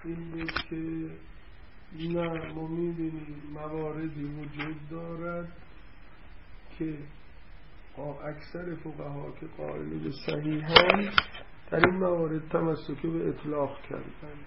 این بود که نه، ما می‌بینیم مواردی وجود دارد که اکثر فقها که قائل به صحیحن در این موارد تمسک به اطلاق کردند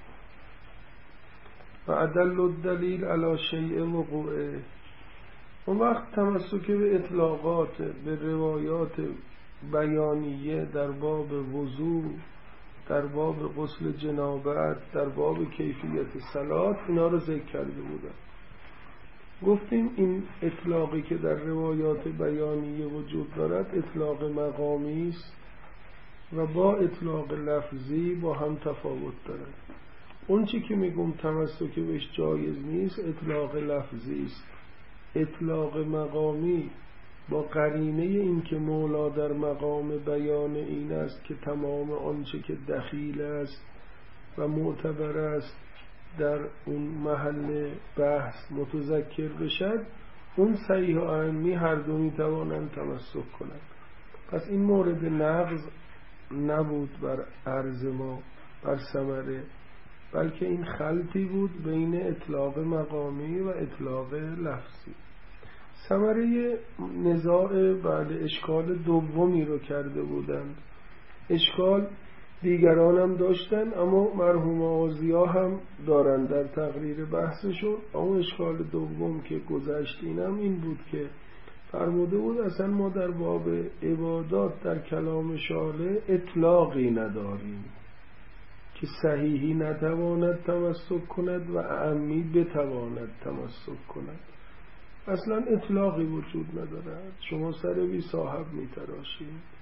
و ادل الدلیل علی شیء وقوعه. اون وقت تمسک به اطلاقات، به روایات بیانیه در باب وضو، در باب غسل جنابت، در باب کیفیت صلات، اینا رو ذکر کرده بودن. گفتیم این اطلاقی که در روایات بیانیه وجود دارد اطلاق مقامی است و با اطلاق لفظی با هم تفاوت دارد. اون چی که میگم تمسک بهش جایز نیست اطلاق لفظی است. اطلاق مقامی با قرینه این که مولا در مقام بیان این است که تمام آنچه که دخیل است و معتبر است در اون محل بحث متذکر بشد، اون صحیح و اعمی هر دو میتوانند تمسک کنند. پس این مورد نقض نبود بر عرض ما، بر ثمره، بلکه این خلطی بود بین اطلاق مقامی و اطلاق لفظی. ثمره نزاع بعد اشکال دومی رو کرده بودند. اشکال دیگران هم داشتن اما مرحوم آزیا هم دارن در تقریر بحثشون. اما اشکال دوم که گذشت اینم این بود که فرموده بود اصلا ما در باب عبادات در کلام شارع اطلاقی نداریم که صحیحی نتواند تمسک کند و اعمی بتواند تمسک کند. اصلا اطلاقی وجود ندارد، شما سر بی صاحب میتراشید.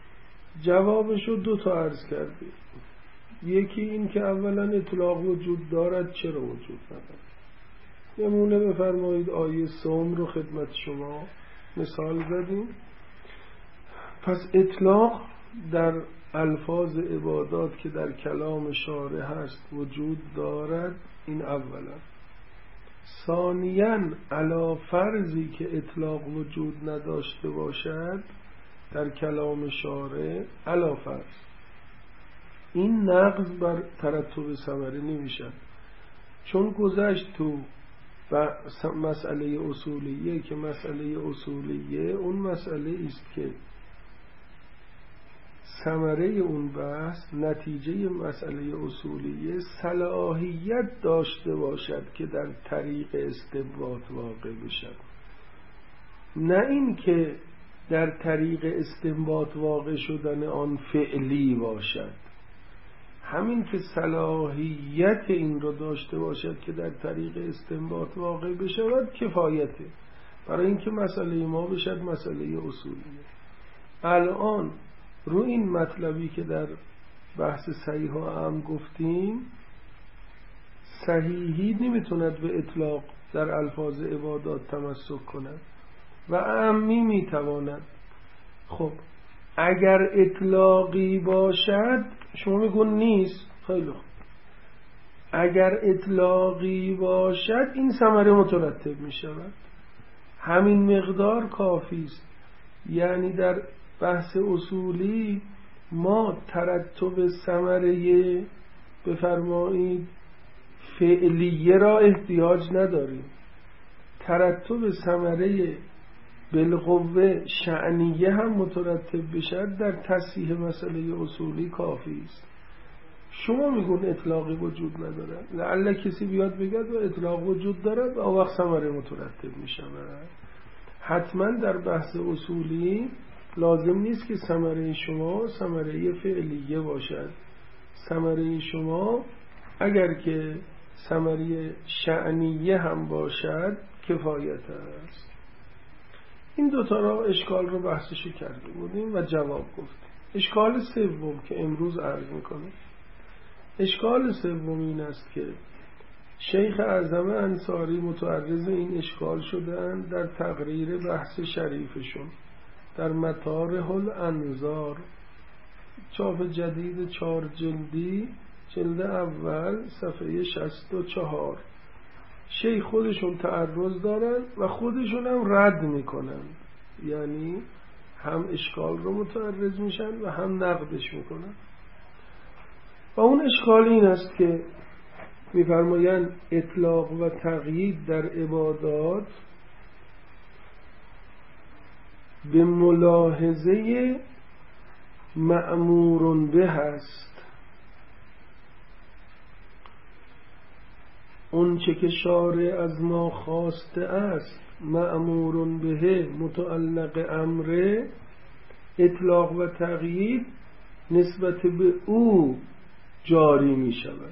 جوابشو دو تا عرض کردیم. یکی این که اولا اطلاق وجود دارد، چرا وجود ندارد؟ نمونه بفرمایید آیه صوم رو خدمت شما مثال زدیم. پس اطلاق در الفاظ عبادات که در کلام شارع هست وجود دارد، این اولا. ثانیاً علی فرضی که اطلاق وجود نداشته باشد در کلام شارع، علی فرض، این نقض بر ترتب ثمره نمیشد. چون گذشت تو و مسئله اصولیه که مسئله اصولیه اون مسئله است که ثمره اون بحث، نتیجه مسئله اصولیه صلاحیت داشته باشد که در طریق استنباط واقع بشد، نه این که در طریق استنباط واقع شدن آن فعلی باشد. همین که صلاحیت این رو داشته باشد که در طریق استنباط واقع بشود کفایته برای اینکه مسئله ما بشد مسئله اصولیه. الان رو این مطلبی که در بحث صحیح و اعم گفتیم، صحیحی نمیتوند به اطلاق در الفاظ عبادات تمسک کند و اعمی میتواند. خب اگر اطلاقی باشد شما میگون نیست، خیلی خوب، اگر اطلاقی باشد این ثمره مترتب میشود، همین مقدار کافی است. یعنی در بحث اصولی ما ترتب ثمره بفرمایید فعلیه را احتیاج نداریم. ترتب ثمره بالقوه شأنیه هم مترتب بشد در تصحیح مسئله اصولی کافی است. شما میگون اطلاقی وجود ندارد، لعل کسی بیاد بگد و اطلاق وجود دارد و آن وقت ثمره مترتب میشود. حتما در بحث اصولی لازم نیست که ثمره شما ثمره فعلیه باشد. ثمره شما اگر که ثمره شأنیه هم باشد کفایت است. این دوتا را اشکال رو بحثشو کرده بودیم و جواب گفتیم. اشکال سوم که امروز عرض میکنم، اشکال سوم این است که شیخ اعظم انصاری متعرض این اشکال شدند در تقریر بحث شریفشون در مطارح الانظار، چاپ جدید 4 جلدی، جلد اول صفحه 64. شیخ خودشون تعرض دارن و خودشون هم رد میکنن، یعنی هم اشکال رو متعرض میشن و هم نقدش میکنن. و اون اشکال این است که می‌فرمایند اطلاق و تقیید در عبادات به ملاحظه مأمور به است. اون چه که شارع از ما خواسته است مأمور به متعلق امره، اطلاق و تقیید نسبت به او جاری می شود،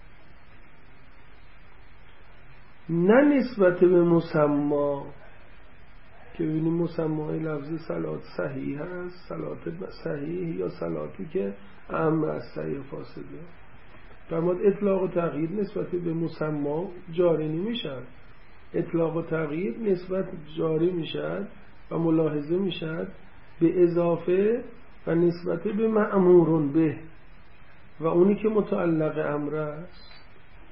نه نسبت به مسما. که ببینیم مسمای لفظ صلات صحیح هست، صلات صحیح یا صلاتی که اعم از صحیح فاسده. فرمود اطلاق و تقیید نسبت به مسما جاری نمیشد، اطلاق و تقیید نسبت جاری میشد و ملاحظه میشد به اضافه و نسبت به مأمور به و اونی که متعلق امر است.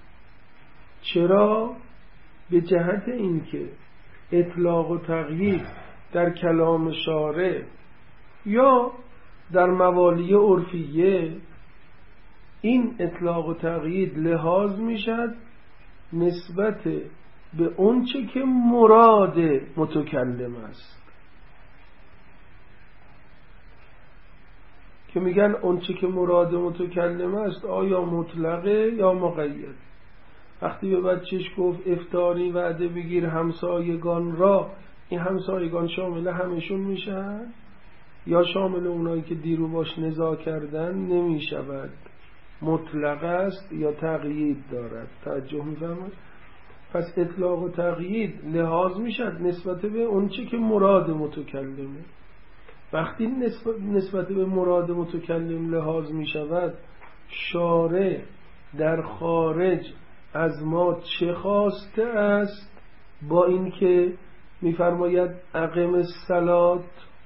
چرا؟ به جهت اینکه اطلاق و تقیید در کلام شارع یا در موالی عرفیه، این اطلاق و تقیید لحاظ میشد نسبت به اون چه که مراد متکلم است. که میگن اون چه که مراد متکلم است آیا مطلقه یا مقید. وقتی به بچهش گفت افطاری وعده بگیر همسایگان را، این همسایگان شامل همشون میشن یا شامل اونایی که دیرو باش نزاع کردن نمیشود؟ مطلق است یا تقیید دارد؟ توجه میفرمایید؟ پس اطلاق و تقیید لحاظ میشد نسبت به اون چه که مراد متکلمه. وقتی نسبت به مراد متکلم لحاظ میشود، شارع در خارج از ما چه خواسته است؟ با اینکه میفرماید اقم الصلات،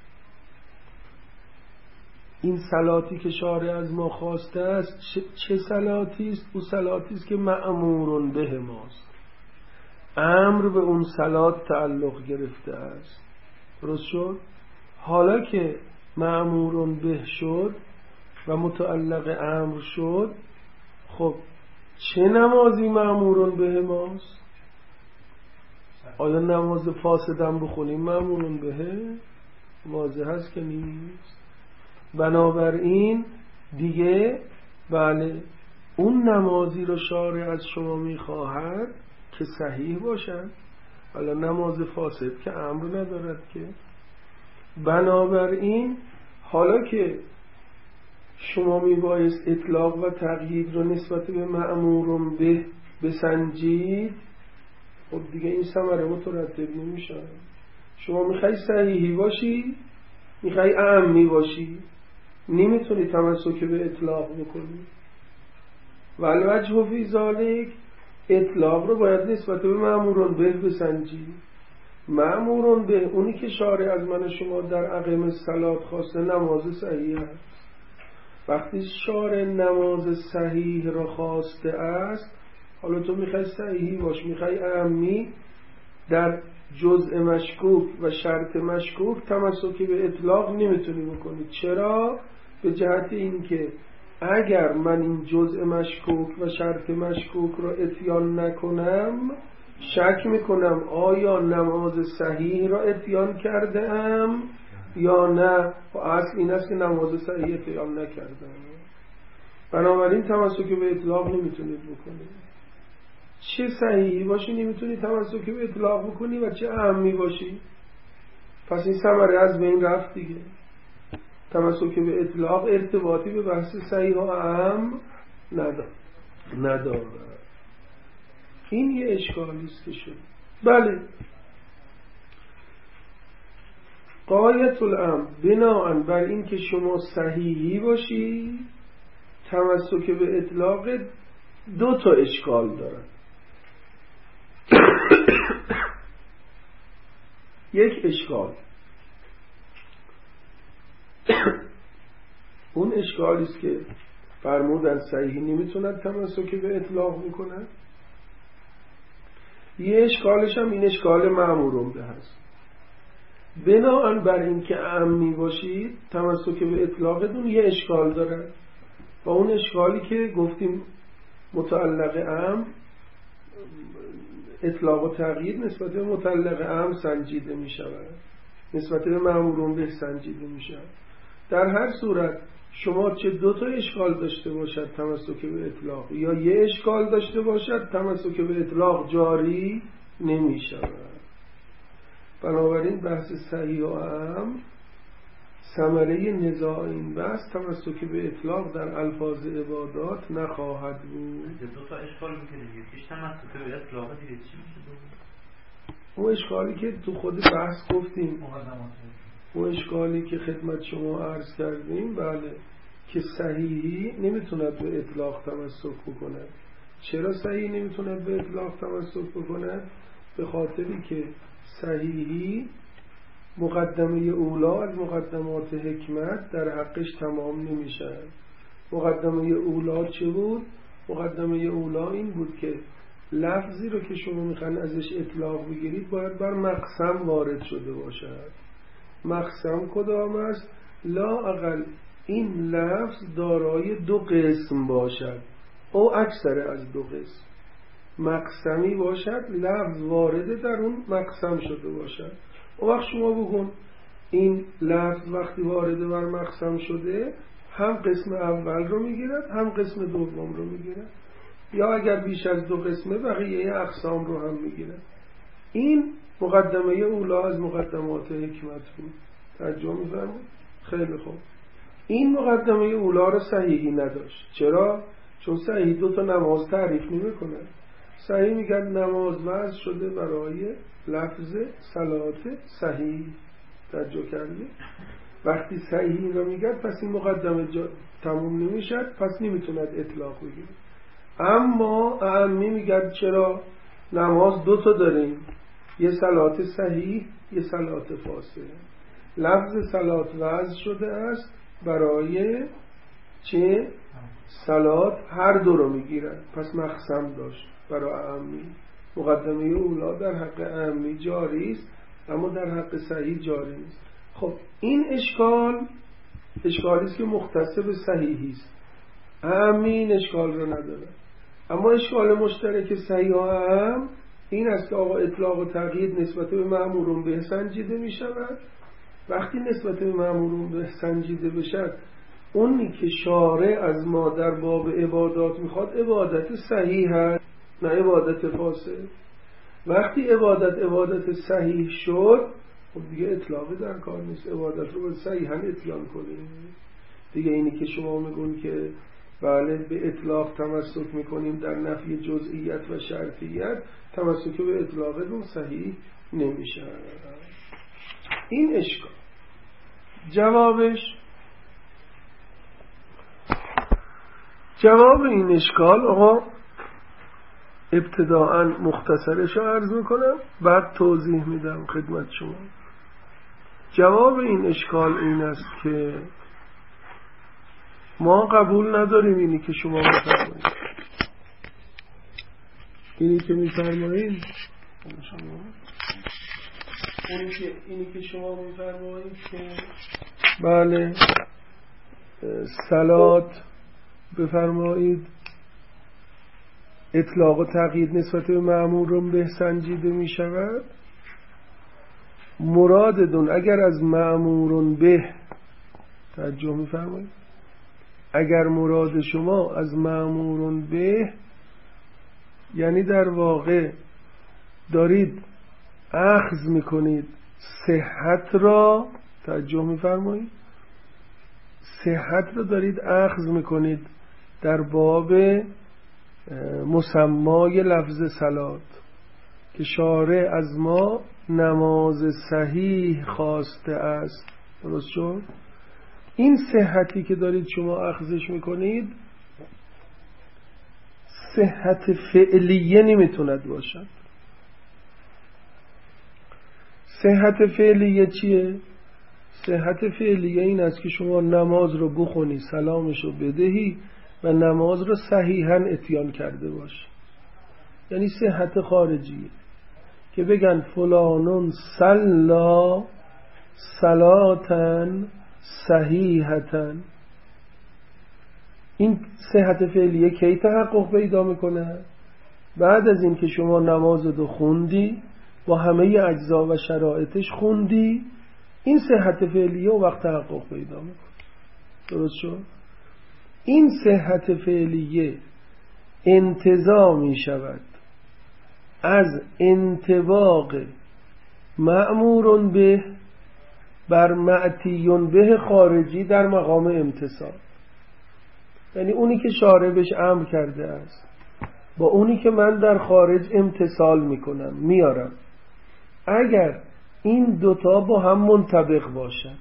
این صلاتی که شارع از ما خواسته است چه صلاتی است؟ او صلاتی است که مأمور به ماست، امر به اون صلات تعلق گرفته است. درست شد؟ حالا که مأمور به شد و متعلق امر شد، خب چه نمازی مأمور به ماست؟ آیا نماز فاسدم بخونیم مأمور به؟ واضح هست که نیست. بنابراین دیگه بله اون نمازی رو شارع از شما میخواهد که صحیح باشد، حالا نماز فاسد که امر ندارد که. بنابراین حالا که شما میبایست اطلاق و تقیید رو نسبت به مأمور به بسنجید، خب دیگه این ثمره مترتب نمیشه. شما میخوای صحیحی باشی، میخوای اعمی باشی، نمیتونی تمسک به اطلاق بکنی. والوجه فی ذالک، اطلاق رو باید نسبت به مأمور به بسنجی. مأمور به اونی که شارع از من شما در اقیم الصلات خواسته نماز صحیح است. وقتی شارع نماز صحیح رو خواسته است، حالا تو میخوای صحیحی باش، میخوای اعمی، در جزء مشکوک و شرط مشکوک تمسکی به اطلاق نمیتونی بکنی. چرا؟ به جهت این که اگر من این جزء مشکوک و شرط مشکوک رو اتیان نکنم، شک میکنم آیا نماز صحیح را اتیان کرده ام یا نه. و اصل این است که نماز صحیح اتیان نکردم. بنابراین تمسک به اطلاق نمیتونید بکنید. چه صحیحی باشی نمیتونی تمسک به اطلاق بکنی و چه اعمی باشی. پس این ثمره از بین رفت دیگه. تمسک به اطلاق ارتباطی به بحث صحیح و اعم نداره. این یه اشکالی است که شد. بله، غایت الامر بناء بر این که شما صحیحی باشی، تمسک به اطلاق دو تا اشکال داره. یک اشکال اون اشکالی است که فرمودن صحیحی نمیتونن تمسک به اطلاق بکنن. یه اشکالش هم این اشکال مأمور به هست. بناء بر این که اعمی باشید، تمسک به اطلاقتون یه اشکال داره و اون اشکالی که گفتیم متعلق امر اطلاق و تغییر نسبت به متعلق امر سنجیده می شود، نسبت به مأمورون به سنجیده می شود. در هر صورت شما چه دو تا اشکال داشته باشد تمسک به اطلاق یا یه اشکال داشته باشد تمسک به اطلاق جاری نمی شود. بنابراین بحث صحیح و امر ثمره نزاع این بحث تمسک به اطلاق در الفاظ عبادات نخواهد بود. دو تا اشکال میکنه یکیش تمسک به اطلاق دیگه چی میشه؟ اون اشکالی که تو خود بحث گفتیم، اون اشکالی که خدمت شما عرض کردیم، بله، که صحیحی نمیتوند به اطلاق تمسک بکنه. چرا صحیحی نمیتوند به اطلاق تمسک بکنه؟ به خاطری که صحیحی مقدمه اولا از مقدمات حکمت در حقش تمام نمیشه. مقدمه اولا چه بود؟ مقدمه اولا این بود که لفظی رو که شما میخواین ازش اطلاق بگیرید باید بر مقسم وارد شده باشد. مقسم کدام است؟ لااقل این لفظ دارای دو قسم باشد او اکثر از دو قسم. مقسمی باشد لفظ وارد در اون مقسم شده باشد. اون وقت شما بگون این لفظ وقتی وارد بر مقسم شده هم قسم اول رو میگیرد هم قسم دوم رو میگیرد، یا اگر بیش از دو قسمه بقیه اقسام رو هم میگیرد. این مقدمه اولا از مقدمات حکمت بود. توجه می‌فرمایید؟ خیلی خوب. این مقدمه اولا رو صحیحی نداشت. چرا؟ چون صحیح دو تا نماز تعریف نمی‌کنه. صحیح میگن نماز وضع شده برای لفظ صلات صحیح. توجه کردید؟ وقتی صحیح رو میگن پس این مقدمه تموم نمیشد، پس نمیتوند اطلاق بگیره. اما اعمی میگن چرا؟ نماز دو تا داریم، یه صلات صحیح یه صلات فاسده. لفظ صلات وضع شده است برای چه؟ صلات هر دو رو میگیرن، پس مقسم داشت برای اعمی. مقدمه اولا در حق اعمی جاری است اما در حق صحیح جاری نیست. خب این اشکالی است که مختص به صحیحی است. اعمی این اشکال رو نداره. اما اشکال مشترک صحیح و اعم این است که آقا اطلاق و تقیید نسبت به مأمورون به سنجیده می شود. وقتی نسبت به مأمورون به سنجیده بشد، اونی که شارع از ما در باب عبادات میخواد عبادت صحیح هست نه عبادت فاسد. وقتی عبادت صحیح شد، خب دیگه اطلاقی در کار نیست، عبادت رو به صحیحاً اتیان کنیم دیگه. اینی که شما میگون که بله به اطلاق تمسک میکنیم در نفی جزئیت و شرطیت، تمسک به اطلاقتون صحیح نمیشه. این اشکال جواب این اشکال آقا ابتداءً مختصرش رو عرض میکنم بعد توضیح میدم خدمت شما. جواب این اشکال این است که ما قبول نداریم اینی که شما میفرمایید. اینی که شما میفرمایید که بله صلات بفرمایید اطلاق و تقیید نسبت به مأمورون به سنجیده می شود. مرادتون اگر از مأمورون به توجه می فرمایید، اگر مراد شما از مأمورون به یعنی در واقع دارید اخذ میکنید صحت را، توجه می فرمایید، صحت را دارید اخذ میکنید در باب مسمای لفظ صلات که شارع از ما نماز صحیح خواسته است. درست شد؟ این صحتی که دارید شما اخذش میکنید صحت فعلیه نمیتوند باشد. صحت فعلیه چیه؟ صحت فعلیه این است که شما نماز رو بخونی، سلامش رو بدهی و نماز رو صحیحاً اتیان کرده باش. یعنی صحت خارجیه که بگن فلانون صلا صلاتن صحیحتن. این صحت فعلیه کی تحقق پیدا میکنه؟ بعد از این که شما نماز رو خوندی، با همه اجزا و شرایطش خوندی، این صحت فعلیه و وقت تحقق پیدا میکنه. درست شد؟ این صحت فعلیه انتزاع می شود از انطباق مأمور به بر معتیون به خارجی در مقام امتثال. یعنی اونی که شارع بهش امر کرده است با اونی که من در خارج امتثال میکنم میارم، اگر این دوتا با هم منطبق باشند،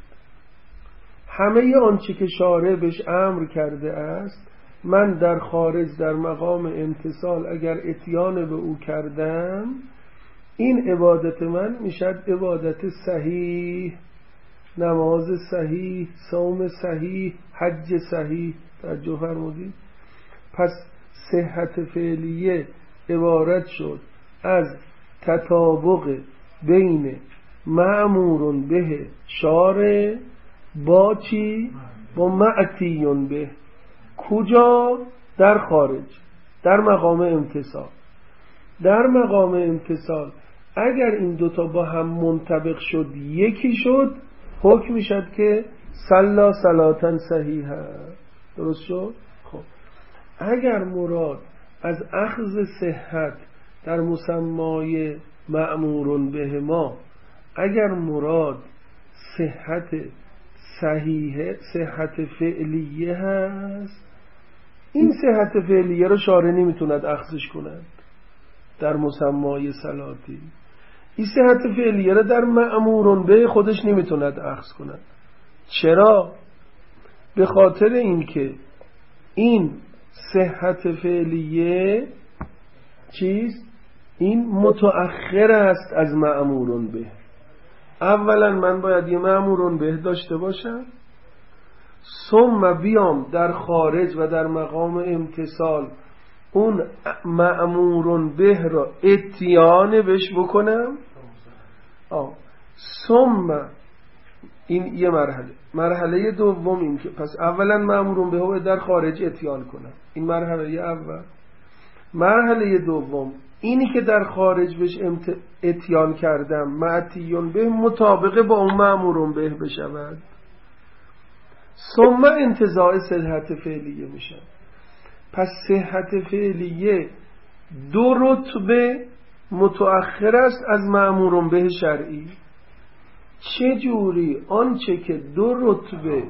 همه آنچه که شارع بهش امر کرده است من در خارج در مقام امتثال اگر اتیان به او کردم، این عبادت من میشد عبادت صحیح، نماز صحیح، صوم صحیح، حج صحیح. توجه فرمودید؟ پس صحت فعلیه عبارت شد از تطابق بین مأمور به شارع با چی؟ با معتیون به. کجا؟ در خارج، در مقام امتثال. در مقام امتثال اگر این دوتا با هم منطبق شد، یکی شد، حکم میشد که صلا صلاة صحیحه. درست شد؟ خب اگر مراد از اخذ صحت در مسمای مأمور به ما، اگر مراد صحت صحیحه، صحت فعلیه هست، این صحت فعلیه رو شارع نمیتوند اخذش کند در مسمای صلاتی. این صحت فعلیه رو در مأمور به خودش نمیتوند اخذ کند. چرا؟ به خاطر اینکه این صحت فعلیه چیست؟ این متأخر است از مأمور به. اولا من باید یه مأمور به داشته باشم، ثم بیام در خارج و در مقام امتثال اون مأمور به را اتیان بهش بکنم. ثم این یه مرحله دوم این که پس اولا مأمور به رو در خارج اتیان کنم، این مرحله اول. مرحله دوم اینی که در خارج بهش اتیان کردم معتیون به مطابقه با اون مأمور به بشود، ثم انتزاع صحت فعلیه میشه. پس صحت فعلیه دو رتبه متأخر است از مأمور به شرعی. چه جوری؟ آنچه که دو رتبه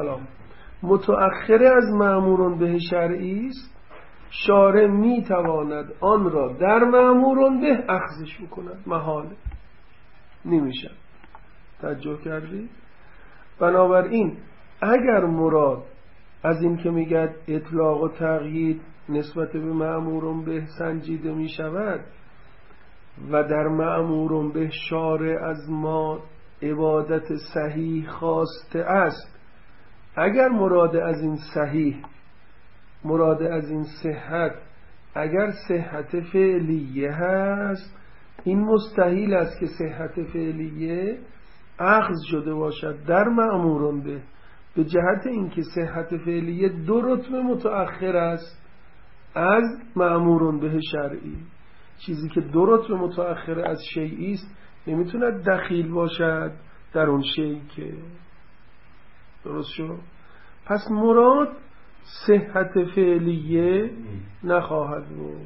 متأخر از مأمور به شرعی است، شارع میتواند آن را در مأمور به اخذش بکند، محاله نمیشه. توجه کردید؟ بنابراین اگر مراد از این که میگد اطلاق و تقیید نسبت به مأمور به سنجیده میشود و در مأمور به شارع از ما عبادت صحیح خواسته است، اگر مراد از این صحیح، مراد از این صحت، اگر صحت فعلیه هست، این مستحیل است که صحت فعلیه اخذ شده باشد در مأمور به جهت اینکه صحت فعلیه دو رتبه متأخر است از مأمور به شرعی. چیزی که دو رتبه متأخر از شیئی است نمیتوند دخیل باشد در اون شیئی که. درست شد؟ پس مراد صحت فعلیه نخواهد بود.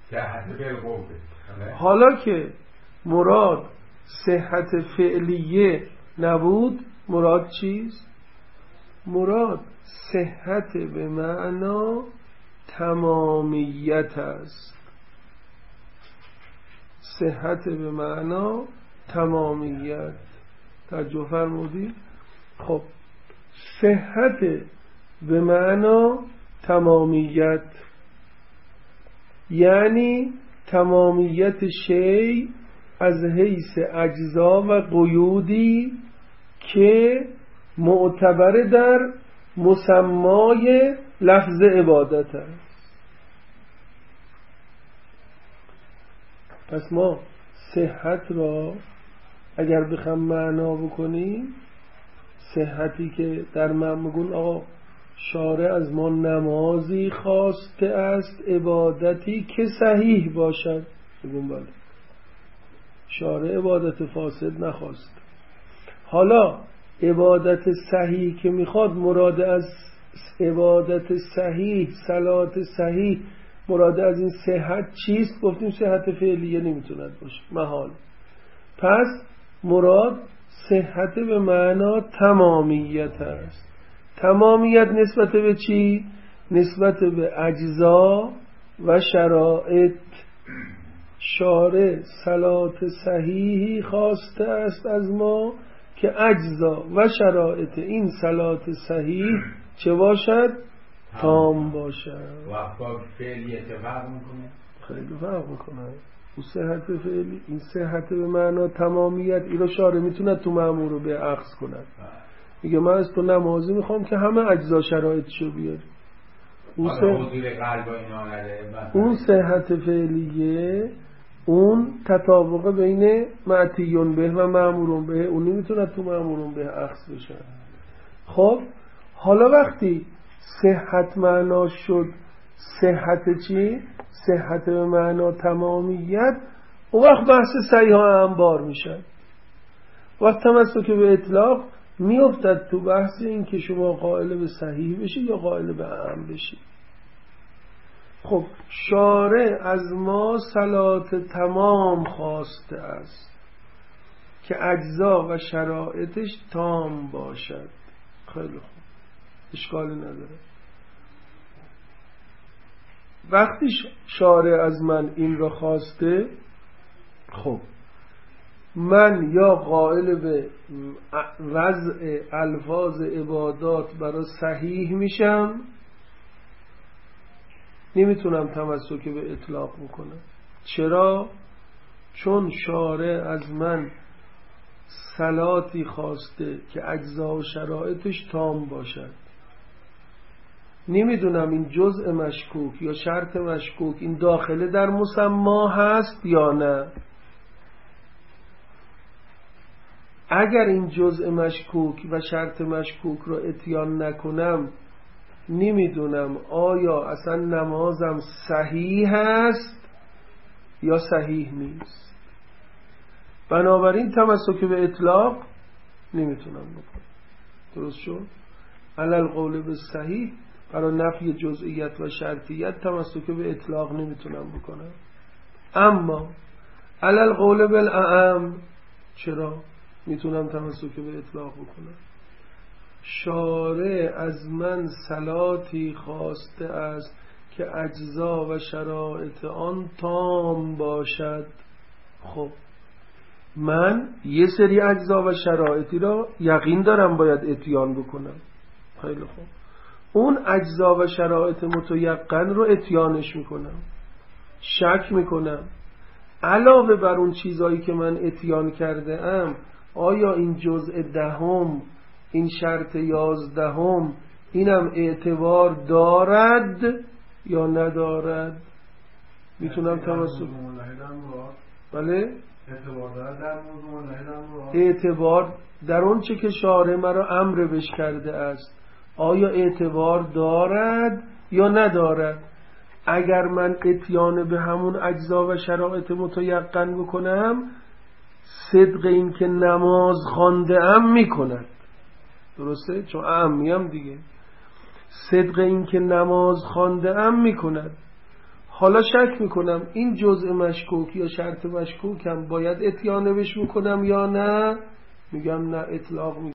حالا که مراد صحت فعلیه نبود، مراد چیست؟ مراد صحت به معنا تمامیت است. صحت به معنا تمامیت. توجه فرمودید؟ خب صحت به معنا تمامیت یعنی تمامیت شیء از حیث اجزا و قیودی که معتبر در مسمای لفظ عبادت است. پس ما صحت را اگر بخوام معنا بکنیم، صحتی که در من میگن آقا شارع از ما نمازی خواسته است عبادتی که صحیح باشد. بگم بله، شارع عبادت فاسد نخواست. حالا عبادت صحیح که میخواد، مراد از عبادت صحیح، صلات صحیح، مراد از این صحت چیست؟ گفتیم صحت فعلیه نمیتوند باشه، محال. پس مراد صحت به معنا تمامیت است. تمامیت نسبت به چی؟ نسبت به اجزا و شرایط. شارع صلات صحیحی خواسته است از ما که اجزا و شرایط این صلات صحیح چه باشد؟ تام باشد. وقتا فعلیه چه فرق میکنه؟ خیلی فرق میکنه. اون صحت فعلی، این صحت به معنا تمامیت، این رو شارع میتونه تو مأمور رو به اخذ کنه. میگه من از تو نمازی میخوام که همه اجزا شرایطشو بیاری. اون صحت فعلیه، اون تطابق بین معتیون به و مأمورون به، اون نمیتونه تو مأمورون به اخذ بشه. خب حالا وقتی صحت معنا شد، صحت چی؟ صحت به معنا تمامیت، اون وقت بحث صحیح ها انبار میشه. وقت تمسک به اطلاق میافتد تو بحث این که شما قائل به صحیح بشی یا قائل به اعم بشی. خب شارع از ما صلات تمام خواسته است که اجزا و شرایطش تام باشد. خیلی خوب، اشکالی نداره. وقتی شارع از من این را خواسته، خب من یا قائل به وضع الفاظ عبادات برای صحیح میشم، نمیتونم تمسک به اطلاق بکنم. چرا؟ چون شارع از من صلاتی خواسته که اجزا و شرایطش تام باشد. نمیدونم این جزء مشکوک یا شرط مشکوک این داخله در مسما هست یا نه. اگر این جزء مشکوک و شرط مشکوک رو اتیان نکنم، نمیدونم آیا اصلا نمازم صحیح هست یا صحیح نیست. بنابراین تمسک به اطلاق نمیتونم بکنم. درست شد؟ علل قول به صحیح برای نفی جزئیت و شرطیت تمسک به اطلاق نمیتونم بکنم. اما علل قول بالاعم چرا میتونم تمسک به اطلاق بکنم؟ شارع از من صلاتی خواسته است که اجزا و شرایط آن تام باشد. خب من یه سری اجزا و شرایطی را یقین دارم باید اتیان بکنم. خیلی خوب، اون اجزا و شرایط متیقن رو اتیانش میکنم، شک میکنم علاوه بر اون چیزایی که من اتیان کرده ام، آیا این جزء دهم، این شرط 11 اینم اعتبار دارد یا ندارد؟ میتونم تمسک بله اعتبار دارد در موضوع اعتبار در اون چه که شارع مرا امر بش کرده است، آیا اعتبار دارد یا ندارد؟ اگر من اتیان به همون اجزا و شرایط متیقن بکنم، صدق این که نماز خوانده ام میکند. درسته؟ چون اعمیم دیگه. صدق این که نماز خوانده ام میکند. حالا شک میکنم این جزء مشکوک یا شرط مشکوکم باید اتیانه بش میکنم یا نه؟ میگم نه، اطلاق